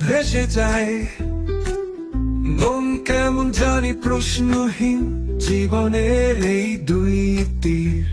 ভেসে যায়, মন কেমন জানি প্রশ্নহীন, জীবনের এই দুই তীর।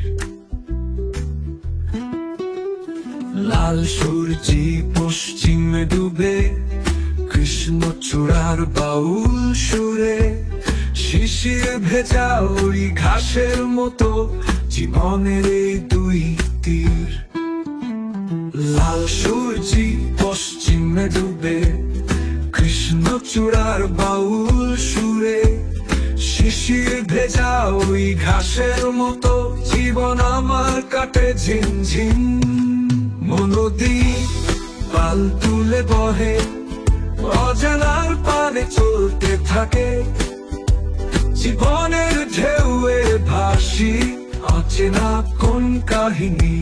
লাল সূর্যি পশ্চিমে ডুবে, কৃষ্ণচূড়ার বাউল সুরে, শিশির ভেজা ওই ঘাসের মতো, জীবনের এই দুই তীর। লাল সূর্যি পশ্চিমে ডুবে, কৃষ্ণচূড়ার বাউল সুরে, শিশির ভেজা ওই ঘাসের মতো, জীবন আমার কাটে ঝিনঝিন। নদী পাল তুলে বহে, অজানার পানে চলতে থাকে, জীবনের ঢেউয়ে ভাসি, অচেনা কোন কাহিনী।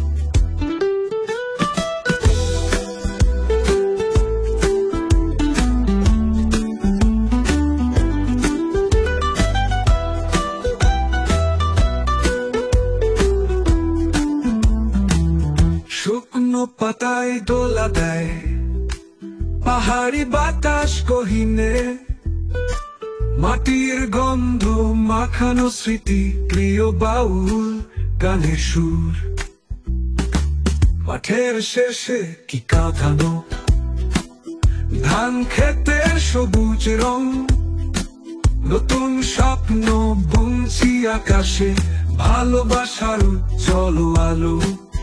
শুকনো পাতায় দোলা দেয়, পাহাড়ি বাতাস কহিনে, মাটির গন্ধ মাখানো স্মৃতি, প্রিয় বাউল গানের সুর। মাঠের শেষে কি কাঁদানো ধান ক্ষেতের সবুজ রং, নতুন স্বপ্ন বুনছি আকাশে, ভালোবাসার উজ্জ্বল আলো।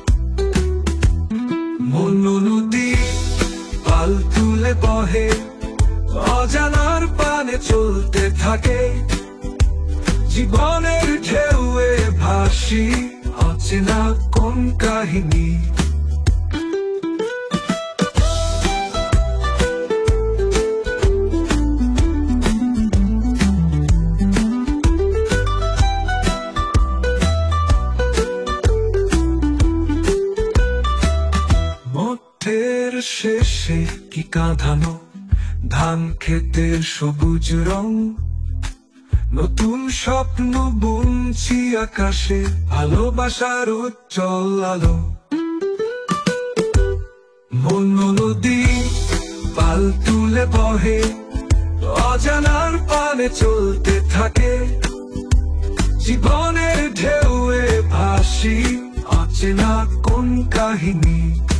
মন নদী পাল তুলে বহে, অজানার পানে চলতে থাকে, জীবনের ঢেউয়ে ভাসি, অচেনা কোন কাহিনী। মাঠের শেষে কি কাঁদানো ধান ক্ষেতের সবুজ রং, নতুন স্বপ্ন বুনছি আকাশে, ভালোবাসার উজ্জ্বল আলো। মন নদী পাল তুলে বহে, অজানার পানে চলতে থাকে, জীবনের ঢেউয়ে ভাসি, অচেনা কোন কাহিনী।